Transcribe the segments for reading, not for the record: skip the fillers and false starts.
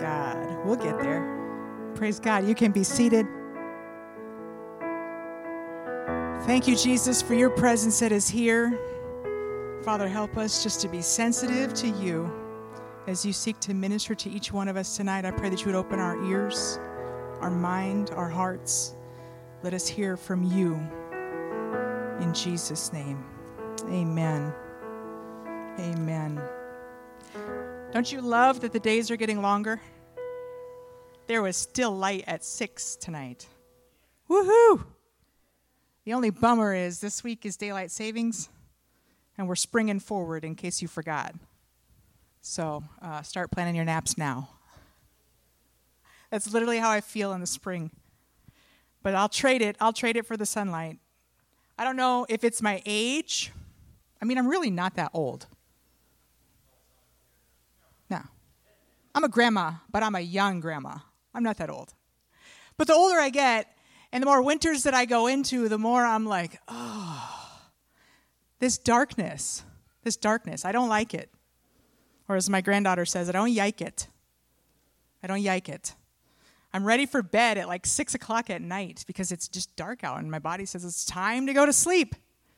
God. We'll get there. Praise God. You can be seated. Thank you, Jesus, for your presence that is here. Father, help us just to be sensitive to you as you seek to minister to each one of us tonight. I pray that you would open our ears, our mind, our hearts. Let us hear from you. In Jesus' name, amen. Amen. Don't you love that the days are getting longer? There was still light at 6 tonight. Woohoo! The only bummer is this week is daylight savings, and we're springing forward in case you forgot. So start planning your naps now. That's literally how I feel in the spring. But I'll trade it. I'll trade it for the sunlight. I don't know if it's my age. I mean, I'm really not that old. No. I'm a grandma, but I'm a young grandma. I'm not that old. But the older I get, and the more winters that I go into, the more I'm like, oh, this darkness, I don't like it. Or as my granddaughter says, I don't yike it. I'm ready for bed at like 6 o'clock at night because it's just dark out and my body says it's time to go to sleep.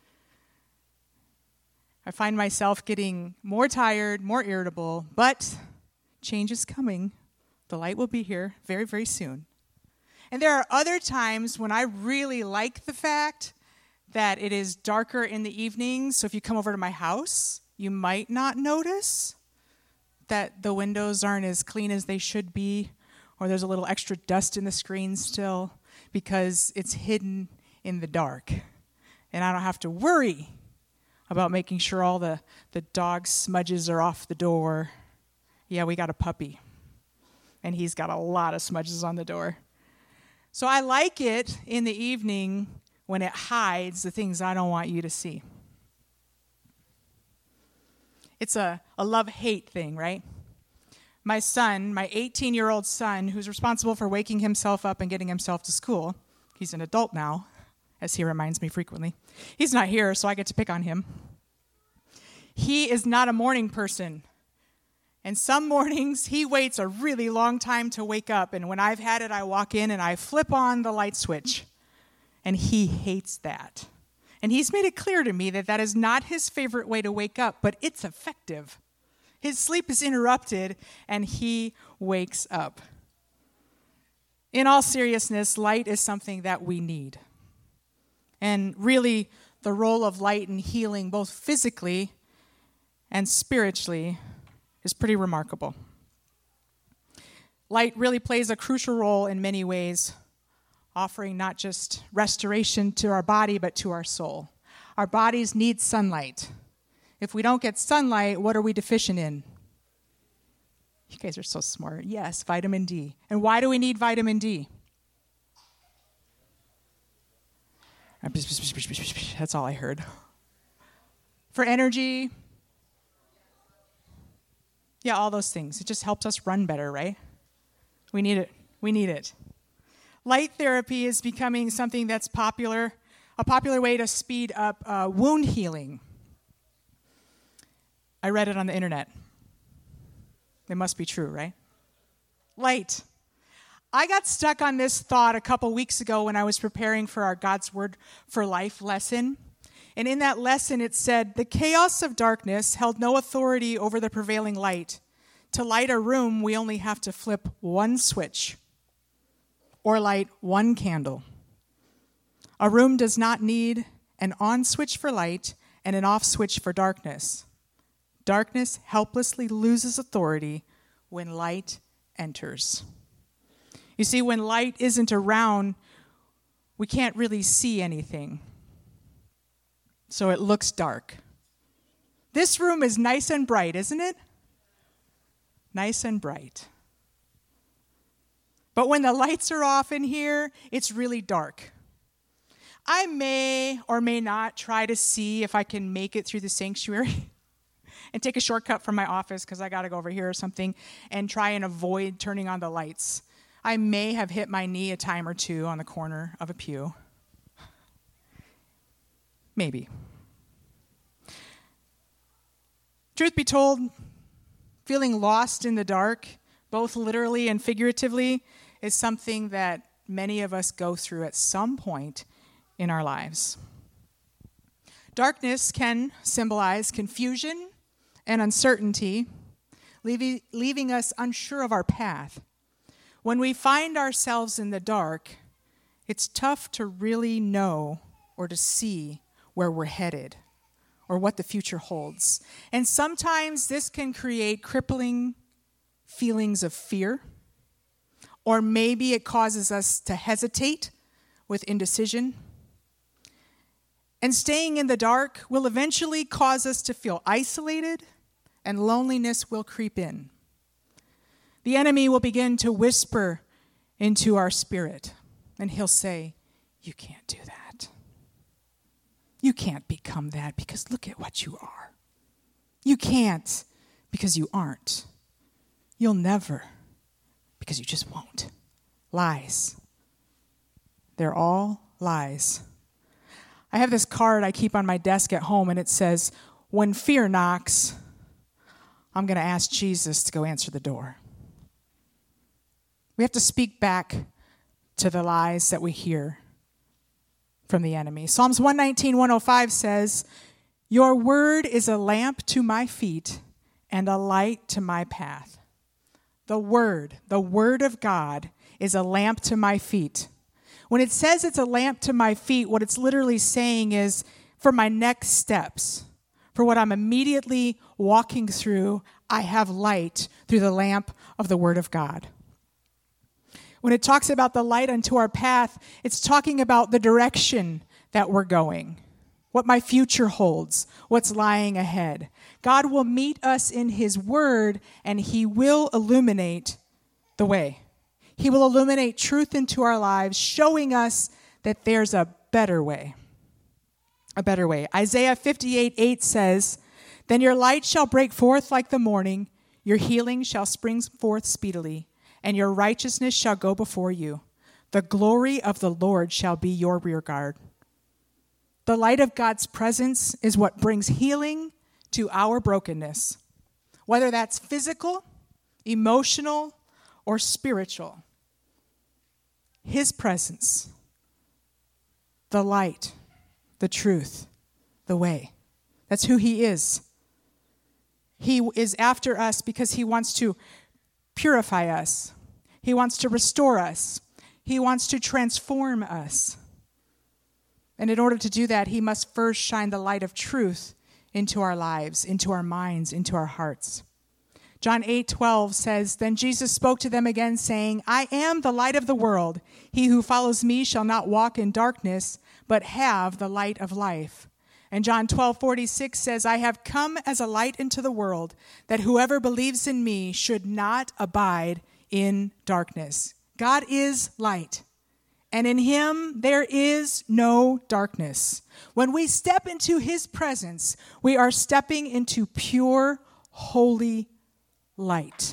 I find myself getting more tired, more irritable, but change is coming. The light will be here very, very soon. And there are other times when I really like the fact that it is darker in the evenings. So if you come over to my house, you might not notice that the windows aren't as clean as they should be, or there's a little extra dust in the screen still because it's hidden in the dark. And I don't have to worry about making sure all the dog smudges are off the door. Yeah, we got a puppy, and he's got a lot of smudges on the door. So I like it in the evening when it hides the things I don't want you to see. It's a love-hate thing, right? My son, my 18-year-old son, who's responsible for waking himself up and getting himself to school, he's an adult now, as he reminds me frequently. He's not here, so I get to pick on him. He is not a morning person. And some mornings, he waits a really long time to wake up. And when I've had it, I walk in and I flip on the light switch. And he hates that. And he's made it clear to me that that is not his favorite way to wake up, but it's effective. His sleep is interrupted, and he wakes up. In all seriousness, light is something that we need. And really, the role of light in healing, both physically and spiritually, is pretty remarkable. Light really plays a crucial role in many ways, offering not just restoration to our body, but to our soul. Our bodies need sunlight. If we don't get sunlight, what are we deficient in? You guys are so smart. Yes, vitamin D. And why do we need vitamin D? That's all I heard. For energy. Yeah, all those things. It just helps us run better, right? We need it. Light therapy is becoming something that's popular, a popular way to speed up wound healing. I read it on the internet. It must be true, right? Light. I got stuck on this thought a couple weeks ago when I was preparing for our God's Word for Life lesson. And in that lesson, it said, the chaos of darkness held no authority over the prevailing light. To light a room, we only have to flip one switch or light one candle. A room does not need an on switch for light and an off switch for darkness. Darkness helplessly loses authority when light enters. You see, when light isn't around, we can't really see anything. So it looks dark. This room is nice and bright, isn't it? Nice and bright. But when the lights are off in here, it's really dark. I may or may not try to see if I can make it through the sanctuary and take a shortcut from my office because I got to go over here or something and try and avoid turning on the lights. I may have hit my knee a time or two on the corner of a pew. Maybe. Truth be told, feeling lost in the dark both literally and figuratively, is something that many of us go through at some point in our lives. Darkness can symbolize confusion and uncertainty, leaving us unsure of our path. When we find ourselves in the dark, it's tough to really know or to see where we're headed or what the future holds. And sometimes this can create crippling feelings of fear, or maybe it causes us to hesitate with indecision. And staying in the dark will eventually cause us to feel isolated, and loneliness will creep in. The enemy will begin to whisper into our spirit, and he'll say, "You can't do that. You can't become that because look at what you are. You can't because you aren't. You'll never because you just won't." Lies. They're all lies. I have this card I keep on my desk at home, and it says, "When fear knocks, I'm going to ask Jesus to go answer the door." We have to speak back to the lies that we hear from the enemy. Psalms 119:105 says, "Your word is a lamp to my feet and a light to my path." The word of God is a lamp to my feet. When it says it's a lamp to my feet, what it's literally saying is for my next steps, for what I'm immediately walking through, I have light through the lamp of the Word of God. When it talks about the light unto our path, it's talking about the direction that we're going, what my future holds, what's lying ahead. God will meet us in His Word, and He will illuminate the way. He will illuminate truth into our lives, showing us that there's a better way. A better way. Isaiah 58:8 says, "Then your light shall break forth like the morning, your healing shall spring forth speedily, and your righteousness shall go before you. The glory of the Lord shall be your rear guard." The light of God's presence is what brings healing to our brokenness, whether that's physical, emotional, or spiritual. His presence, the light, the truth, the way. That's who He is. He is after us because He wants to purify us. He wants to restore us. He wants to transform us. And in order to do that, He must first shine the light of truth into our lives, into our minds, into our hearts. John 8:12 says, "Then Jesus spoke to them again, saying, I am the light of the world. He who follows me shall not walk in darkness, but have the light of life." And John 12:46 says, "I have come as a light into the world, that whoever believes in me should not abide in darkness." God is light, and in Him there is no darkness. When we step into His presence, we are stepping into pure, holy light.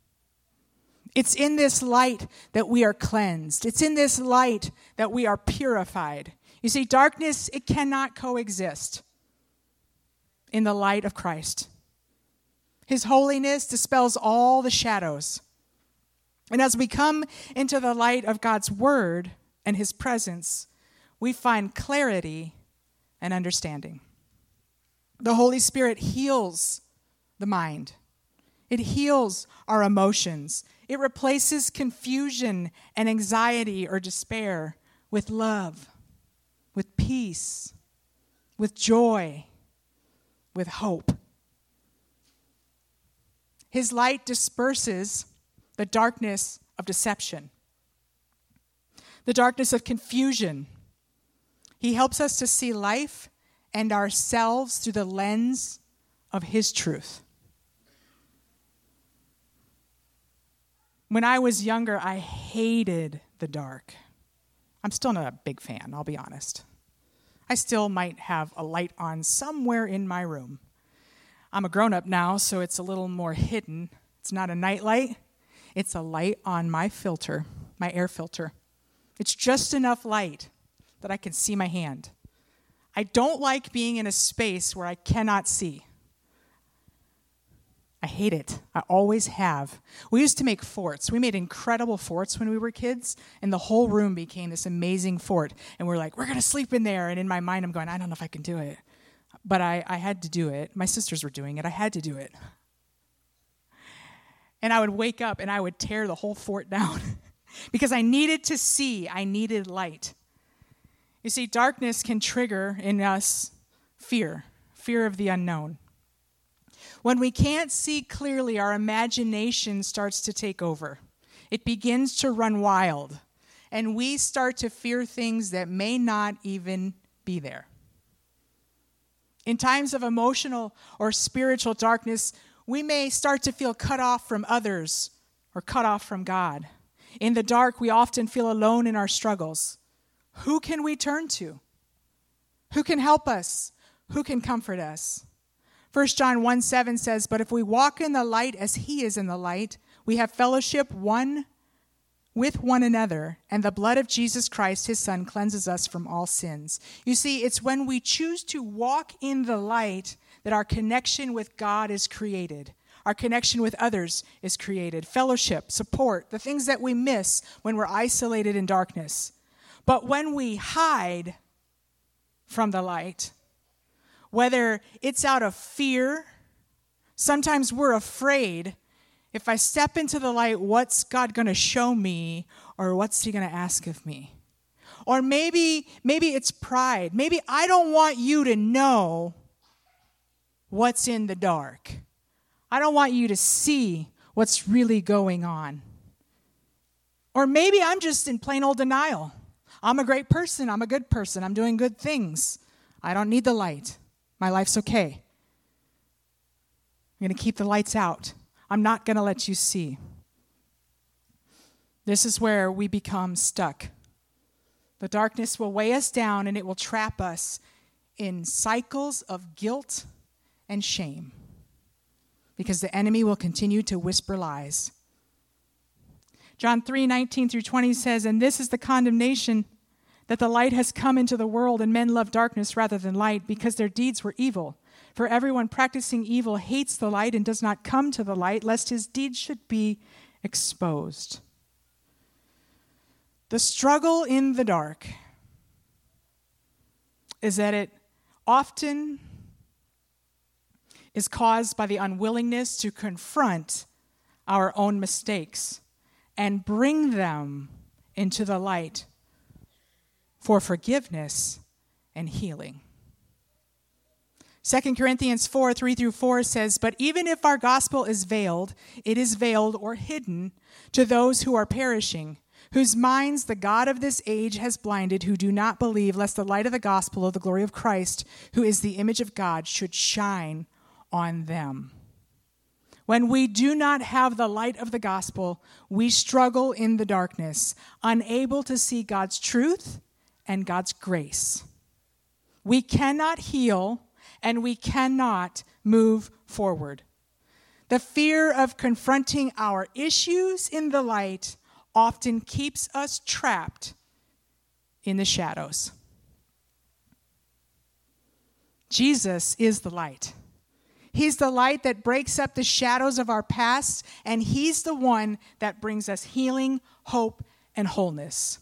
It's in this light that we are cleansed. It's in this light that we are purified. You see, darkness, it cannot coexist in the light of Christ. His holiness dispels all the shadows. And as we come into the light of God's Word and His presence, we find clarity and understanding. The Holy Spirit heals the mind. It heals our emotions. It replaces confusion and anxiety or despair with love, with peace, with joy, with hope. His light disperses the darkness of deception, the darkness of confusion. He helps us to see life and ourselves through the lens of His truth. When I was younger, I hated the dark. I'm still not a big fan, I'll be honest. I still might have a light on somewhere in my room. I'm a grown-up now, so it's a little more hidden. It's not a night light. It's a light on my filter, my air filter. It's just enough light that I can see my hand. I don't like being in a space where I cannot see. I hate it. I always have. We used to make forts. We made incredible forts when we were kids, and the whole room became this amazing fort. And we're like, we're going to sleep in there. And in my mind, I'm going, I don't know if I can do it. But I had to do it. My sisters were doing it. I had to do it. And I would wake up, and I would tear the whole fort down because I needed to see. I needed light. You see, darkness can trigger in us fear of the unknown. When we can't see clearly, our imagination starts to take over. It begins to run wild, and we start to fear things that may not even be there. In times of emotional or spiritual darkness, we may start to feel cut off from others or cut off from God. In the dark, we often feel alone in our struggles. Who can we turn to? Who can help us? Who can comfort us? 1 John 1:7 says, but if we walk in the light as he is in the light, we have fellowship with one another, and the blood of Jesus Christ, his son, cleanses us from all sins. You see, it's when we choose to walk in the light that our connection with God is created. Our connection with others is created. Fellowship, support, the things that we miss when we're isolated in darkness. But when we hide from the light, whether it's out of fear, sometimes we're afraid, if I step into the light, what's God going to show me, or what's he going to ask of me? Or maybe it's pride. Maybe I don't want you to know what's in the dark. I don't want you to see what's really going on. Or maybe I'm just in plain old denial. I'm a great person. I'm a good person. I'm doing good things. I don't need the light. My life's okay. I'm going to keep the lights out. I'm not going to let you see. This is where we become stuck. The darkness will weigh us down, and it will trap us in cycles of guilt and shame, because the enemy will continue to whisper lies. John 3:19-20 says, and this is the condemnation, that the light has come into the world, and men love darkness rather than light, because their deeds were evil. For everyone practicing evil hates the light and does not come to the light, lest his deeds should be exposed. The struggle in the dark is that it often is caused by the unwillingness to confront our own mistakes and bring them into the light for forgiveness and healing. 2 Corinthians 4:3-4 says, but even if our gospel is veiled, it is veiled or hidden to those who are perishing, whose minds the God of this age has blinded, who do not believe, lest the light of the gospel of the glory of Christ, who is the image of God, should shine on them. When we do not have the light of the gospel, we struggle in the darkness, unable to see God's truth and God's grace. We cannot heal, and we cannot move forward. The fear of confronting our issues in the light often keeps us trapped in the shadows. Jesus is the light. He's the light that breaks up the shadows of our past, and he's the one that brings us healing, hope, and wholeness.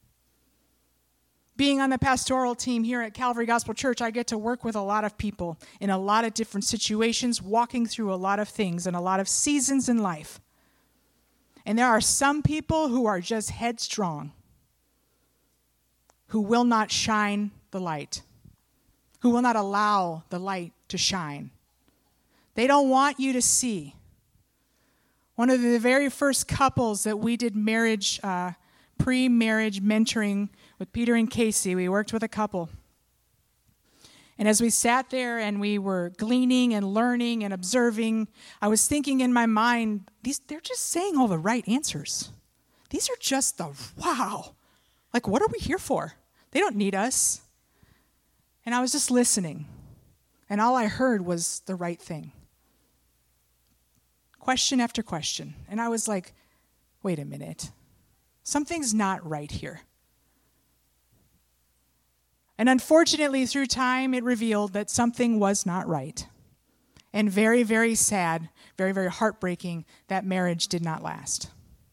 Being on the pastoral team here at Calvary Gospel Church, I get to work with a lot of people in a lot of different situations, walking through a lot of things and a lot of seasons in life. And there are some people who are just headstrong, who will not shine the light, who will not allow the light to shine. They don't want you to see. One of the very first couples that we did pre-marriage mentoring with Peter and Casey, we worked with a couple. And as we sat there and we were gleaning and learning and observing, I was thinking in my mind, they're just saying all the right answers. These are just the wow. Like, what are we here for? They don't need us. And I was just listening. And all I heard was the right thing. Question after question. And I was like, wait a minute. Something's not right here. And unfortunately, through time, it revealed that something was not right. And very, very sad, very, very heartbreaking, that marriage did not last.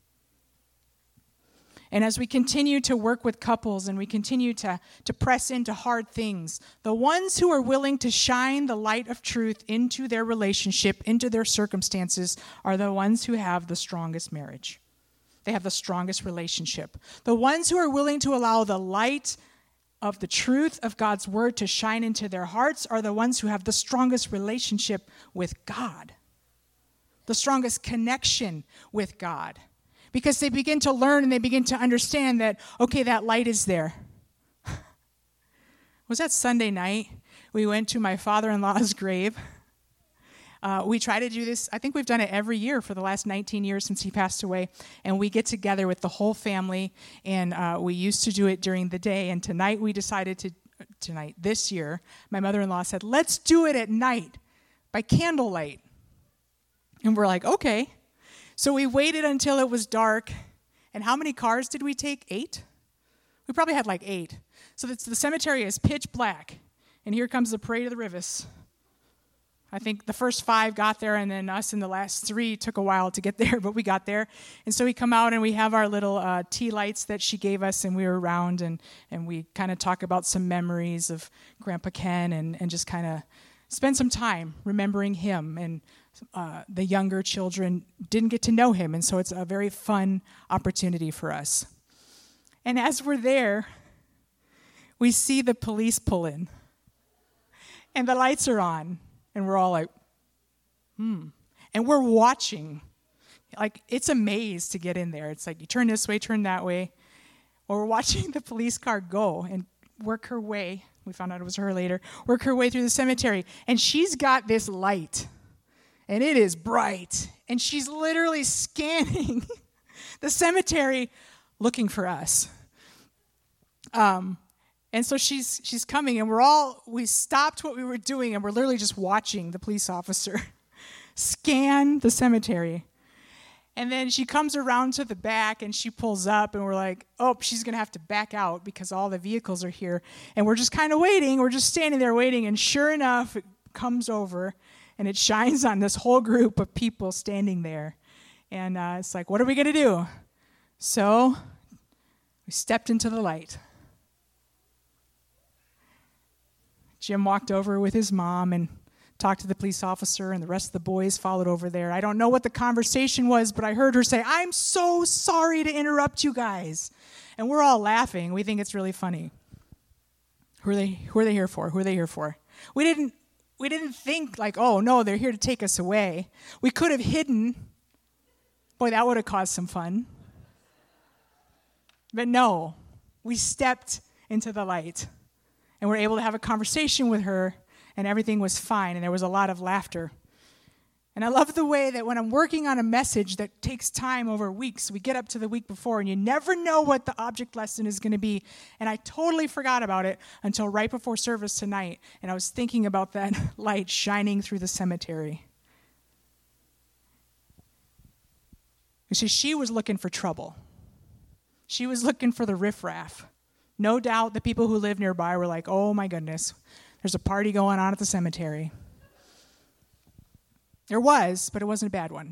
And as we continue to work with couples and we continue to press into hard things, the ones who are willing to shine the light of truth into their relationship, into their circumstances, are the ones who have the strongest marriage. They have the strongest relationship. The ones who are willing to allow the light of the truth of God's word to shine into their hearts are the ones who have the strongest relationship with God, the strongest connection with God. Because they begin to learn and they begin to understand that, okay, that light is there. Was that Sunday night? We went to my father-in-law's grave. We try to do this. I think we've done it every year for the last 19 years since he passed away. And we get together with the whole family. And we used to do it during the day. And tonight we decided this year, my mother-in-law said, let's do it at night by candlelight. And we're like, okay. So we waited until it was dark, and how many cars did we take? 8? We probably had like 8. So the cemetery is pitch black, and here comes the Parade of the Rivers. I think the first 5 got there, and then us and the last 3 took a while to get there, but we got there. And so we come out, and we have our little tea lights that she gave us, and we were around, and we kind of talk about some memories of Grandpa Ken and just kind of spend some time remembering him. And the younger children didn't get to know him, and so it's a very fun opportunity for us. And as we're there, we see the police pull in, and the lights are on, and we're all like, And we're watching. Like, it's a maze to get in there. It's like you turn this way, turn that way. Or we're watching the police car go and work her way. We found out it was her later. Work her way through the cemetery, and she's got this light. And it is bright. And she's literally scanning the cemetery looking for us. And so she's coming, and we stopped what we were doing, and we're literally just watching the police officer scan the cemetery. And then she comes around to the back, and she pulls up, and we're like, oh, she's going to have to back out because all the vehicles are here. And we're just kind of waiting. We're just standing there waiting, and sure enough, it comes over, and it shines on this whole group of people standing there. And it's like, what are we going to do? So we stepped into the light. Jim walked over with his mom and talked to the police officer, and the rest of the boys followed over there. I don't know what the conversation was, but I heard her say, I'm so sorry to interrupt you guys. And we're all laughing. We think it's really funny. Who are they here for? Who are they here for? We didn't think like, oh, no, they're here to take us away. We could have hidden. Boy, that would have caused some fun. But no, we stepped into the light, and we're able to have a conversation with her, and everything was fine, and there was a lot of laughter. And I love the way that when I'm working on a message that takes time over weeks, we get up to the week before, and you never know what the object lesson is going to be. And I totally forgot about it until right before service tonight, and I was thinking about that light shining through the cemetery. You see, she was looking for trouble. She was looking for the riffraff. No doubt the people who live nearby were like, oh my goodness, there's a party going on at the cemetery. There was, but it wasn't a bad one.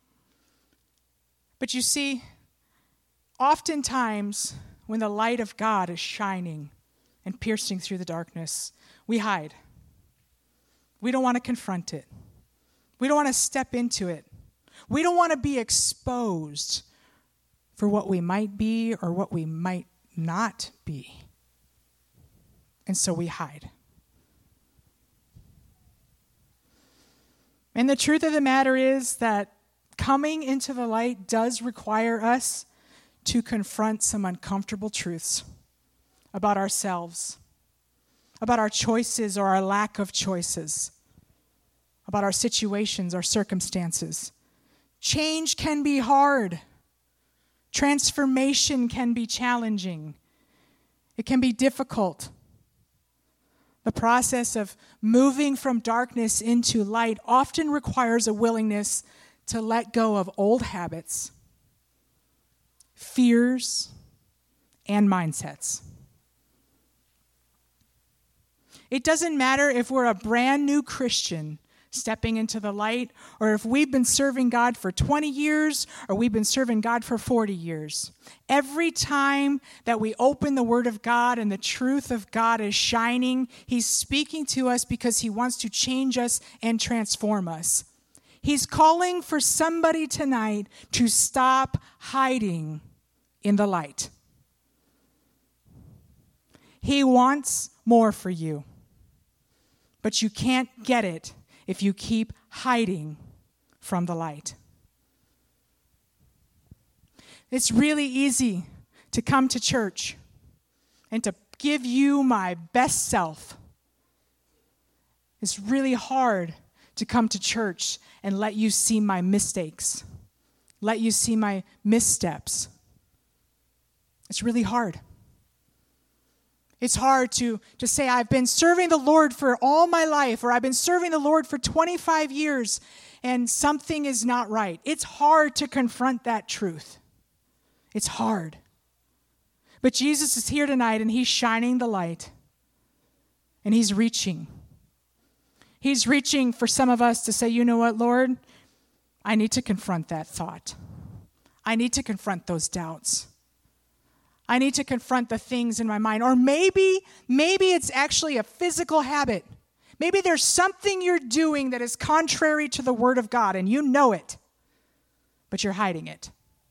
But you see, oftentimes when the light of God is shining and piercing through the darkness, we hide. We don't want to confront it. We don't want to step into it. We don't want to be exposed for what we might be or what we might not be. And so we hide. And the truth of the matter is that coming into the light does require us to confront some uncomfortable truths about ourselves, about our choices or our lack of choices, about our situations, our circumstances. Change can be hard. Transformation can be challenging. It can be difficult. The process of moving from darkness into light often requires a willingness to let go of old habits, fears, and mindsets. It doesn't matter if we're a brand new Christian stepping into the light, or if we've been serving God for 20 years or we've been serving God for 40 years. Every time that we open the Word of God and the truth of God is shining, He's speaking to us because He wants to change us and transform us. He's calling for somebody tonight to stop hiding in the light. He wants more for you, but you can't get it if you keep hiding from the light. It's really easy to come to church and to give you my best self. It's really hard to come to church and let you see my mistakes, let you see my missteps. It's really hard. It's hard to say, I've been serving the Lord for all my life, or I've been serving the Lord for 25 years, and something is not right. It's hard to confront that truth. It's hard. But Jesus is here tonight, and He's shining the light, and He's reaching. He's reaching for some of us to say, you know what, Lord? I need to confront that thought. I need to confront those doubts. I need to confront the things in my mind. Or maybe it's actually a physical habit. Maybe there's something you're doing that is contrary to the Word of God, and you know it, but you're hiding it.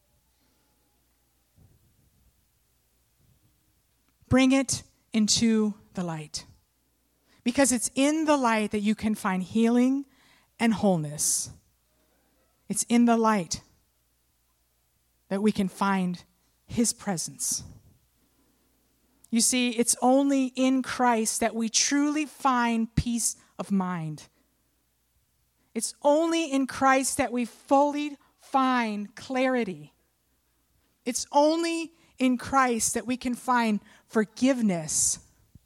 Bring it into the light. Because it's in the light that you can find healing and wholeness. It's in the light that we can find His presence. You see, it's only in Christ that we truly find peace of mind. It's only in Christ that we fully find clarity. It's only in Christ that we can find forgiveness.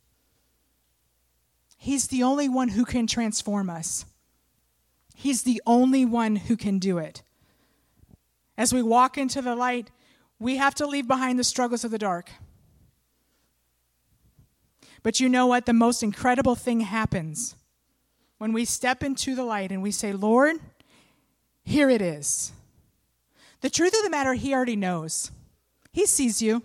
He's the only one who can transform us. He's the only one who can do it. As we walk into the light, we have to leave behind the struggles of the dark. But you know what? The most incredible thing happens when we step into the light and we say, Lord, here it is. The truth of the matter, He already knows. He sees you.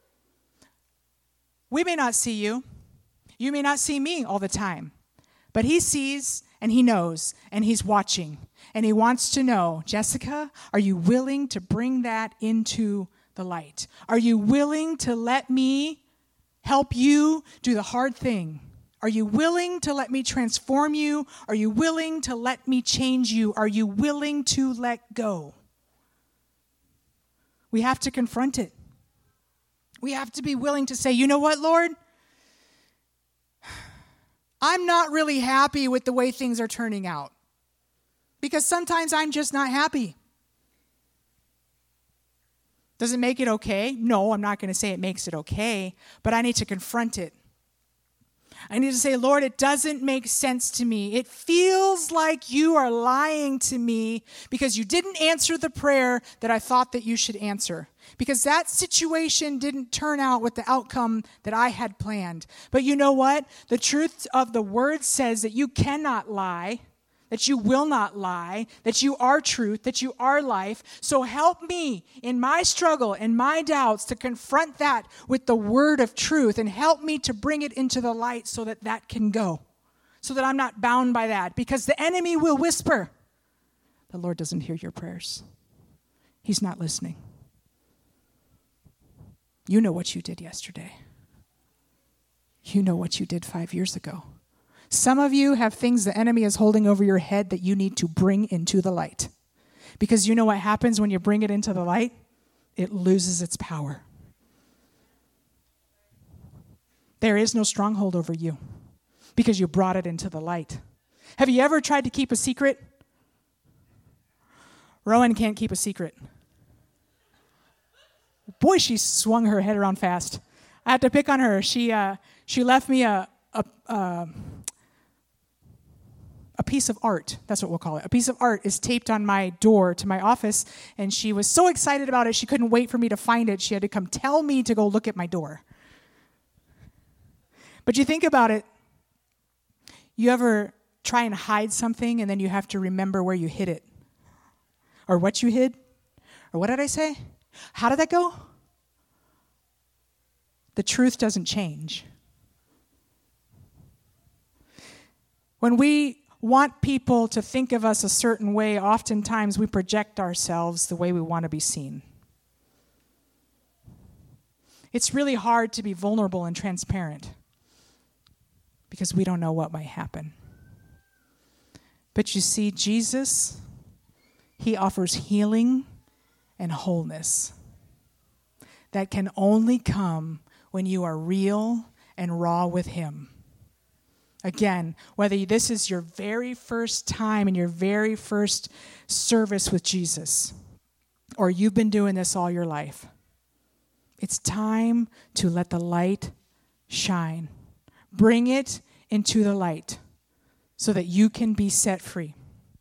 We may not see you. You may not see me all the time. But He sees and He knows and He's watching. And He wants to know, Jessica, are you willing to bring that into the light? Are you willing to let me help you do the hard thing? Are you willing to let me transform you? Are you willing to let me change you? Are you willing to let go? We have to confront it. We have to be willing to say, you know what, Lord? I'm not really happy with the way things are turning out. Because sometimes I'm just not happy. Does it make it okay? No, I'm not going to say it makes it okay, but I need to confront it. I need to say, Lord, it doesn't make sense to me. It feels like you are lying to me because you didn't answer the prayer that I thought that you should answer. Because that situation didn't turn out with the outcome that I had planned. But you know what? The truth of the word says that you cannot lie, that you will not lie, that you are truth, that you are life. So help me in my struggle and my doubts to confront that with the word of truth, and help me to bring it into the light so that that can go, so that I'm not bound by that. Because the enemy will whisper, the Lord doesn't hear your prayers. He's not listening. You know what you did yesterday. You know what you did 5 years ago. Some of you have things the enemy is holding over your head that you need to bring into the light. Because you know what happens when you bring it into the light? It loses its power. There is no stronghold over you because you brought it into the light. Have you ever tried to keep a secret? Rowan can't keep a secret. Boy, she swung her head around fast. I had to pick on her. She left me a piece of art. That's what we'll call it. A piece of art is taped on my door to my office, and she was so excited about it, she couldn't wait for me to find it. She had to come tell me to go look at my door. But you think about it, you ever try and hide something and then you have to remember where you hid it or what you hid? Or what did I say? How did that go? The truth doesn't change. When we want people to think of us a certain way, oftentimes we project ourselves the way we want to be seen. It's really hard to be vulnerable and transparent because we don't know what might happen. But you see, Jesus, he offers healing and wholeness that can only come when you are real and raw with him. Again, whether this is your very first time in your very first service with Jesus, or you've been doing this all your life, it's time to let the light shine. Bring it into the light so that you can be set free.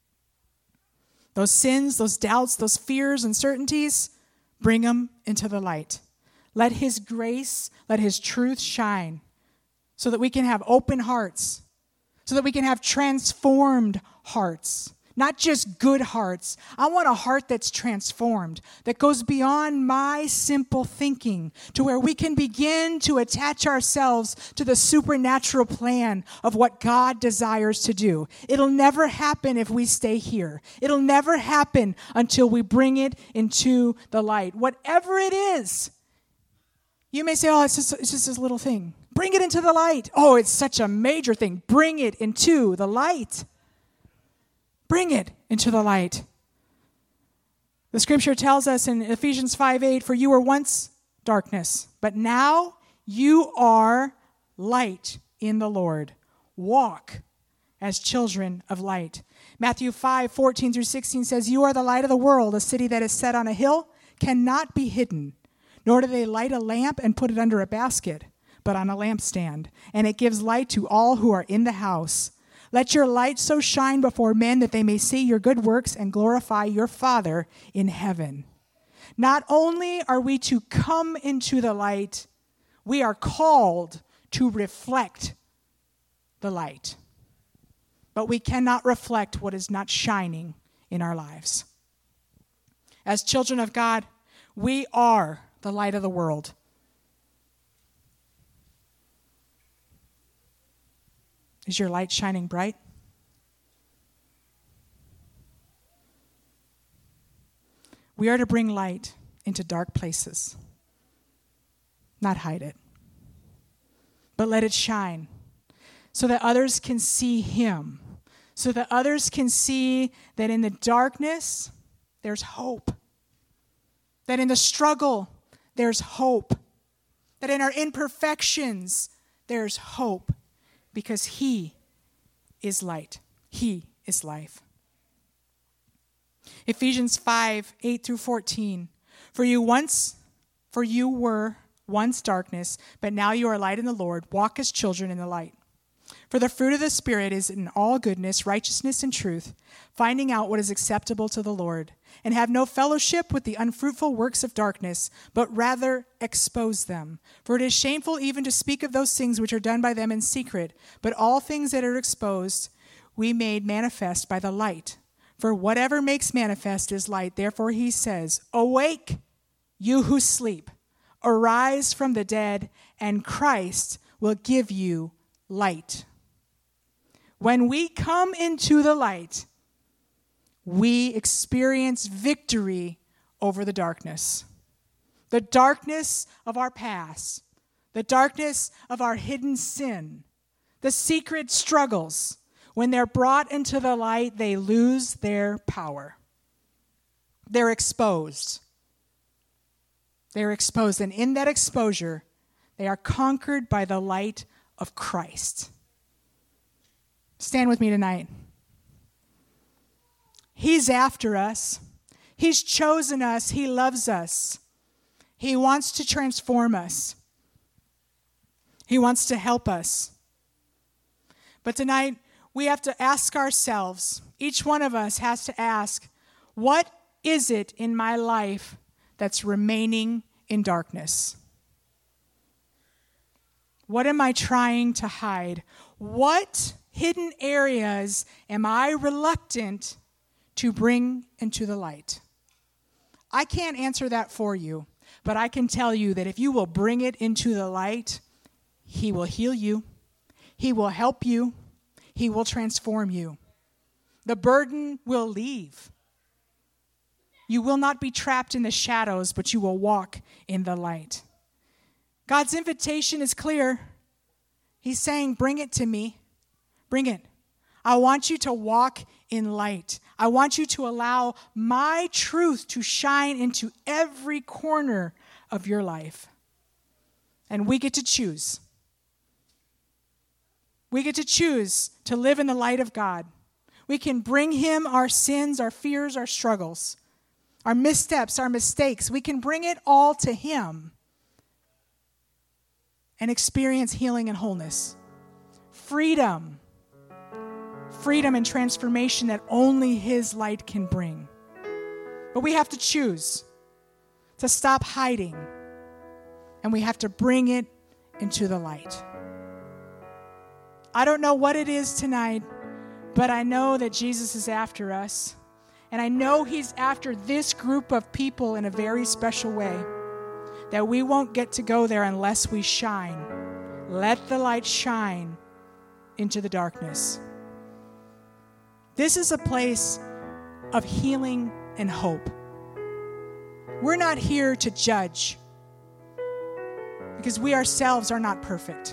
Those sins, those doubts, those fears, uncertainties, bring them into the light. Let his grace, let his truth shine so that we can have open hearts, so that we can have transformed hearts. Not just good hearts. I want a heart that's transformed, that goes beyond my simple thinking, to where we can begin to attach ourselves to the supernatural plan of what God desires to do. It'll never happen if we stay here. It'll never happen until we bring it into the light. Whatever it is, you may say, oh, it's just this little thing. Bring it into the light. Oh, it's such a major thing. Bring it into the light. Bring it into the light. The scripture tells us in Ephesians 5:8, for you were once darkness, but now you are light in the Lord. Walk as children of light. Matthew 5:14-16 says, you are the light of the world. A city that is set on a hill cannot be hidden, nor do they light a lamp and put it under a basket, but on a lampstand, and it gives light to all who are in the house. Let your light so shine before men that they may see your good works and glorify your Father in heaven. Not only are we to come into the light, we are called to reflect the light. But we cannot reflect what is not shining in our lives. As children of God, we are the light of the world. Is your light shining bright? We are to bring light into dark places, not hide it, but let it shine so that others can see him, so that others can see that in the darkness, there's hope, that in the struggle, there's hope, that in our imperfections, there's hope. Because he is light. He is life. Ephesians 5:8-14. For you were once darkness, but now you are light in the Lord. Walk as children in the light. For the fruit of the Spirit is in all goodness, righteousness, and truth, finding out what is acceptable to the Lord, and have no fellowship with the unfruitful works of darkness, but rather expose them. For it is shameful even to speak of those things which are done by them in secret, but all things that are exposed we made manifest by the light. For whatever makes manifest is light. Therefore he says, awake, you who sleep, arise from the dead, and Christ will give you light. When we come into the light, we experience victory over the darkness. The darkness of our past, the darkness of our hidden sin, the secret struggles. When they're brought into the light, they lose their power. They're exposed. They're exposed, and in that exposure, they are conquered by the light of Christ. Stand with me tonight. He's after us. He's chosen us. He loves us. He wants to transform us. He wants to help us. But tonight, we have to ask ourselves, each one of us has to ask, what is it in my life that's remaining in darkness? What am I trying to hide? What hidden areas am I reluctant to bring into the light? I can't answer that for you, but I can tell you that if you will bring it into the light, He will heal you. He will help you. He will transform you. The burden will leave. You will not be trapped in the shadows, but you will walk in the light. God's invitation is clear. He's saying, bring it to me. Bring it. I want you to walk in light. I want you to allow my truth to shine into every corner of your life. And we get to choose. We get to choose to live in the light of God. We can bring Him our sins, our fears, our struggles, our missteps, our mistakes. We can bring it all to Him and experience healing and wholeness. Freedom and transformation that only His light can bring. But we have to choose to stop hiding, and we have to bring it into the light. I don't know what it is tonight, but I know that Jesus is after us, and I know He's after this group of people in a very special way, that we won't get to go there unless we shine. Let the light shine into the darkness. This is a place of healing and hope. We're not here to judge because we ourselves are not perfect.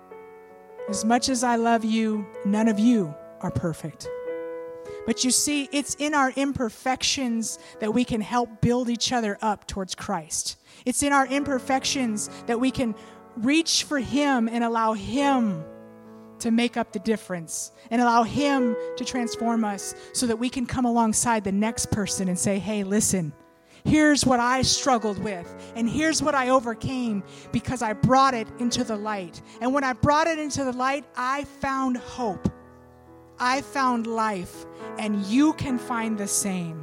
As much as I love you, none of you are perfect. But you see, it's in our imperfections that we can help build each other up towards Christ. It's in our imperfections that we can reach for Him and allow Him to make up the difference and allow Him to transform us so that we can come alongside the next person and say, hey, listen, here's what I struggled with, and here's what I overcame because I brought it into the light. And when I brought it into the light, I found hope. I found life, and you can find the same.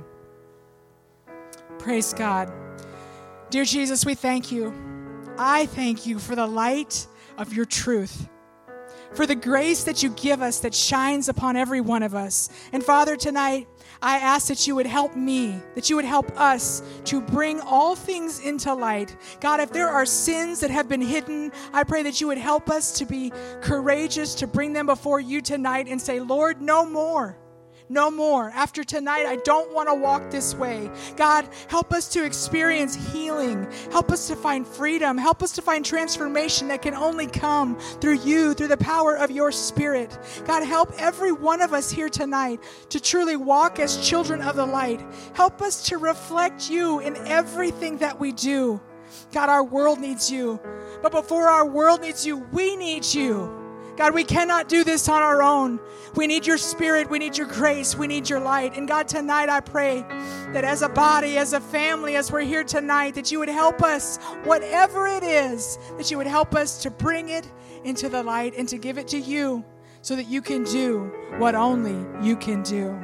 Praise God. Dear Jesus, we thank you. I thank you for the light of your truth, for the grace that you give us that shines upon every one of us. And Father, tonight, I ask that you would help me, that you would help us to bring all things into light. God, if there are sins that have been hidden, I pray that you would help us to be courageous to bring them before you tonight and say, Lord, no more. No more. After tonight, I don't want to walk this way. God, help us to experience healing. Help us to find freedom. Help us to find transformation that can only come through you, through the power of your Spirit. God, help every one of us here tonight to truly walk as children of the light. Help us to reflect you in everything that we do. God, our world needs you. But before our world needs you, we need you. God, we cannot do this on our own. We need your Spirit. We need your grace. We need your light. And God, tonight I pray that as a body, as a family, as we're here tonight, that you would help us, whatever it is, that you would help us to bring it into the light and to give it to you so that you can do what only you can do.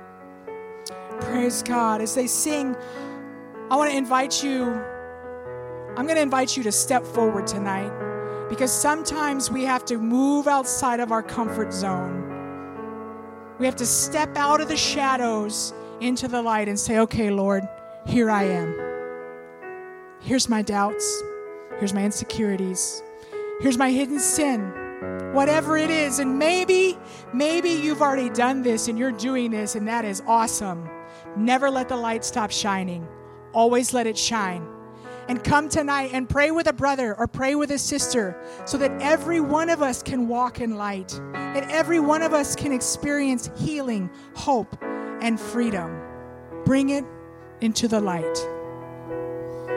Praise God. As they sing, I'm going to invite you to step forward tonight. Because sometimes we have to move outside of our comfort zone. We have to step out of the shadows into the light and say, okay, Lord, here I am. Here's my doubts. Here's my insecurities. Here's my hidden sin. Whatever it is. And maybe you've already done this and you're doing this, and that is awesome. Never let the light stop shining. Always let it shine. And come tonight and pray with a brother or pray with a sister so that every one of us can walk in light, that every one of us can experience healing, hope, and freedom. Bring it into the light.